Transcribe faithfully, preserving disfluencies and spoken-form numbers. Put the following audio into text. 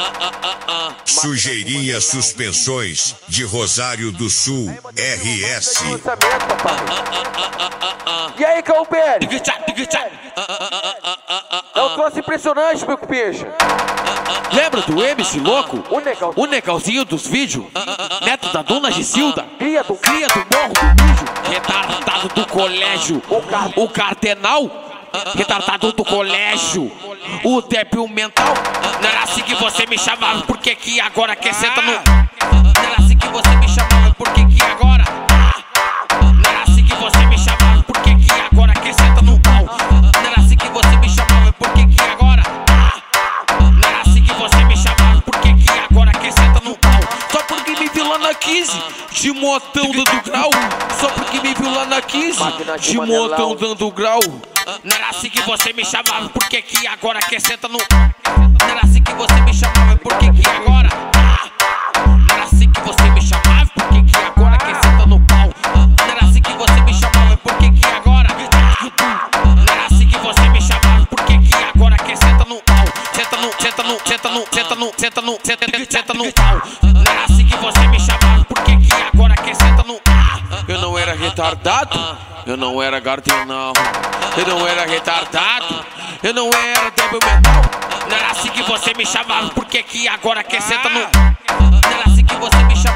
Sujeirinha Suspensões de Rosário do Sul, R S. E aí, Calperi? É um troço impressionante, meu peixe. Lembra do M C Louco? O negão. O negalzinho dos vídeos? Neto da Dona Gisilda? Cria do Cria do Morro do Mijo? Retardado do colégio? O car... O cardenal? Retardado do colégio? O débil mental? Não era assim que você me chamava, por que que agora quer sentar no... Não era assim que você me chamava, por que que agora... Não era assim que você me chamava, por que que agora quer sentar no pau? Não era assim que você me chamava, por que que agora... Não era assim que você me chamava, por que que agora quer sentar no pau? Só porque me viu lá na quinze, de motão dando grau. Só porque me viu lá na quinze, de motão dando grau. Não era assim que você me chamava, por que que agora quer sentar no... Não era assim que você me chamava, por que que agora... Não era assim que você me chamava, por que que agora quer sentar no pau? Não era assim que você me chamava, por que que agora... Não era assim que você me chamava, por que que agora quer sentar no pau? Senta no, senta no, senta no, senta no, senta no, senta, senta no pau. Não era assim que você me chamava, por que que agora quer sentar no... Eu não era retardado, eu não era gardenal. Eu não era retardado, eu não era débil mental. Não era assim que você me chamava, por que que agora quer sentar no... Não era assim que você me chamava.